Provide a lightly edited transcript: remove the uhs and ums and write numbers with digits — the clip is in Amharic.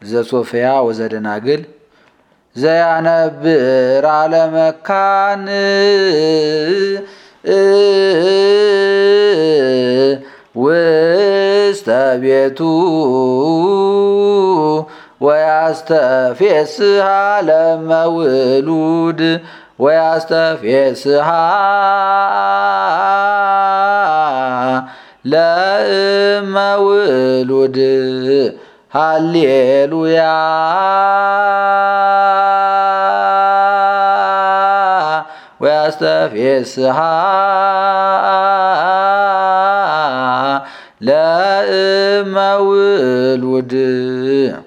ዘሶፍያ ወዘደናግል ዘያነብር አለመካን ውስተ ቤቱ ወያስተፌስሃ ለመውሉድ ወያስተፌስሃ ለመውሉድ ሃሌሉያ ወያስተፌስሃ ለመውሉድ